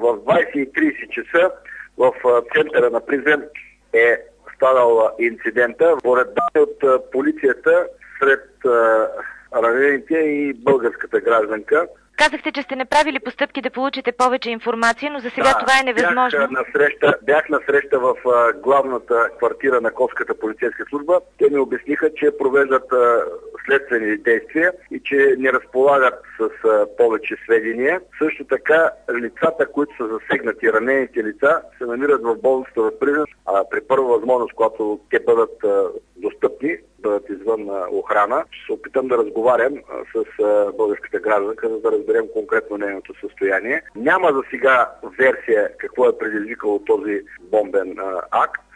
в 20:30 часа в центъра на Призрен е станал инцидента. Поред данни от полицията, сред ранените и българската гражданка. Казахте, че сте направили постъпки да получите повече информация, но за сега това е невъзможно. Бях на среща в главната квартира на Косовската полицейска служба. Те ми обясниха, че провеждат следствени действия и че не разполагат с повече сведения. Също така лицата, които са засегнати, ранените лица, се намират в болницата в Призрен, а при първа възможност, когато те бъдат достъпни, бъдат извън охрана, ще се опитам да разговарям с българската гражданка, за да разберем конкретно нейното състояние. Няма за сега версия какво е предизвикало този бомбен акт.